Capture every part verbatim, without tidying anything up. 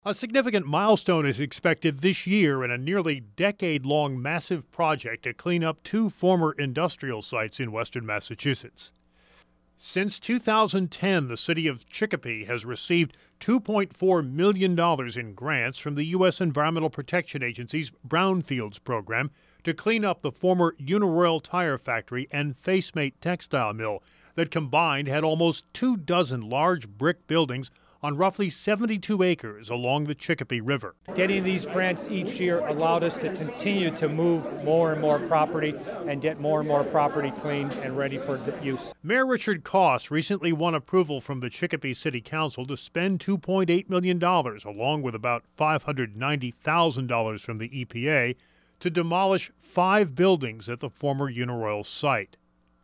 A significant milestone is expected this year in a nearly decade-long massive project to clean up two former industrial sites in western Massachusetts. Since two thousand ten, the city of Chicopee has received two point four million dollars in grants from the U S Environmental Protection Agency's Brownfields program to clean up the former Uniroyal tire factory and Facemate textile mill that combined had almost two dozen large brick buildings on roughly seventy-two acres along the Chicopee River. Getting these grants each year allowed us to continue to move more and more property and get more and more property clean and ready for use. Mayor Richard Koss recently won approval from the Chicopee City Council to spend two point eight million dollars, along with about five hundred ninety thousand dollars from the E P A, to demolish five buildings at the former Uniroyal site.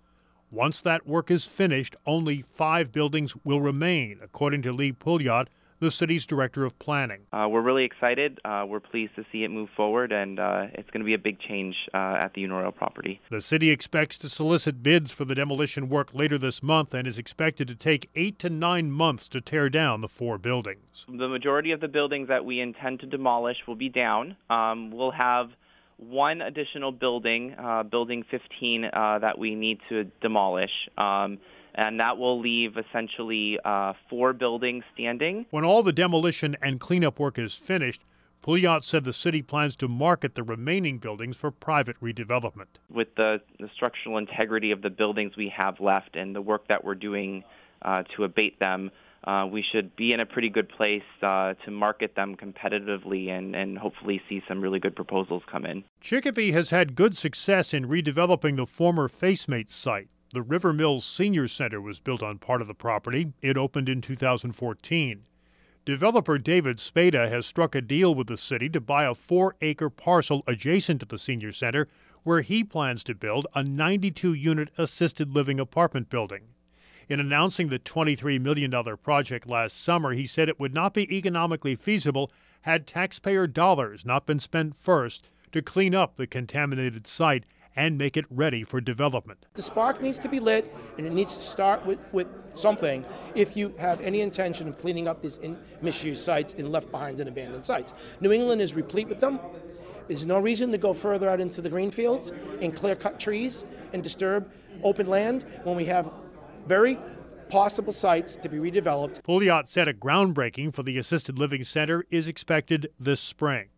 Once that work is finished, only five buildings will remain, according to Lee Pouliot, the city's director of planning. Uh, we're really excited. Uh, we're pleased to see it move forward, and uh, it's going to be a big change uh, at the Uniroyal property. The city expects to solicit bids for the demolition work later this month and is expected to take eight to nine months to tear down the four buildings. The majority of the buildings that we intend to demolish will be down. Um, we'll have one additional building, uh, building fifteen, uh, that we need to demolish, um, and that will leave essentially uh, four buildings standing. When all the demolition and cleanup work is finished, Pouliot said the city plans to market the remaining buildings for private redevelopment. With the, the structural integrity of the buildings we have left and the work that we're doing uh, to abate them, Uh, we should be in a pretty good place uh, to market them competitively and, and hopefully see some really good proposals come in. Chicopee has had good success in redeveloping the former Facemate site. The River Mills Senior Center was built on part of the property. It opened in two thousand fourteen. Developer David Spada has struck a deal with the city to buy a four-acre parcel adjacent to the Senior Center where he plans to build a ninety-two unit assisted living apartment building. In announcing the twenty-three million dollars project last summer, he said it would not be economically feasible had taxpayer dollars not been spent first to clean up the contaminated site and make it ready for development. The spark needs to be lit, and it needs to start with, with something if you have any intention of cleaning up these in misused sites and left behind and abandoned sites. New England is replete with them. There's no reason to go further out into the green fields and clear cut trees and disturb open land when we have very possible sites to be redeveloped. Pouliot said a groundbreaking for the assisted living center is expected this spring.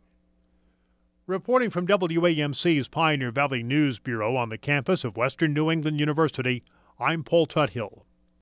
Reporting from W A M C's Pioneer Valley News Bureau on the campus of Western New England University, I'm Paul Tuthill.